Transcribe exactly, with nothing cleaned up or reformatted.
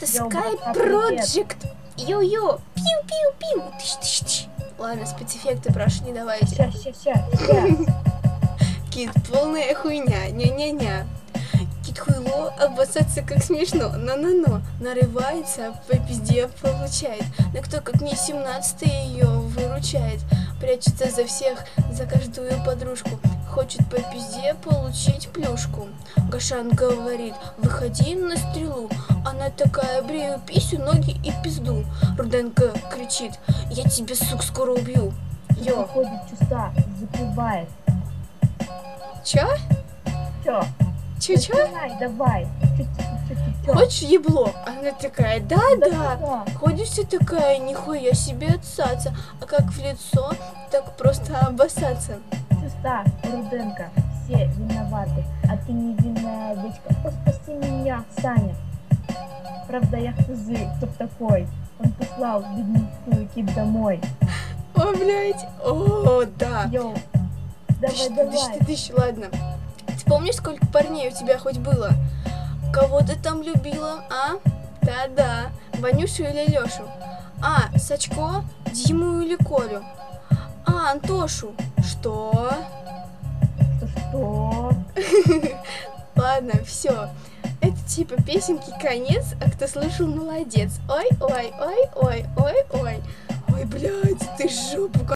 Йоу, Sky братва, привет. Project. Йо-йо. Пиу-пиу-пиу. Тыщ-тыщ-тыщ. Ладно, спецэффекты прошли, давайте. Ща, ща, ща, ща. Кит, полная хуйня. Ня-ня-ня. Кит хуйло, обоссаться как смешно. Но-но-но. Нарывается, по пизде получает. Но кто как не семнадцатый ее выручает. Прячется за всех, за каждую подружку. Хочет по пизде получить плюшку. Гашан говорит, выходи на стрелу. Она такая, брею писю, ноги и пизду. Руденко кричит, я тебя, сук, скоро убью. Йо. Выходит часа, закрывает. Чё? Чё? Чё-чё? Начинай, давай. Чё-чё-чё-чё. Хочешь ебло? Она такая, да-да. Да-да-да. Ходишь вся такая, нихуя себе отсаться. А как в лицо, так просто обоссаться. Чиста, Руденко, все виноваты, а ты невинная овечка. О, спаси меня, Саня. Правда, я хз, кто такой. Он послал бедненькую Кит домой. О, блядь. О, да. Йоу, давай, Тыщ, давай. тыщ, тыщ, ладно. Ты помнишь, сколько парней у тебя хоть было? Кого ты там любила, а? Да-да. Ванюшу или Лешу? А, Сачко, Диму или Колю? А, Антошу. Что? Что? Ладно, все. Это типа песенки конец, а кто слышал, молодец. Ой, ой, ой, ой, ой, ой. Ой, блядь, ты жопу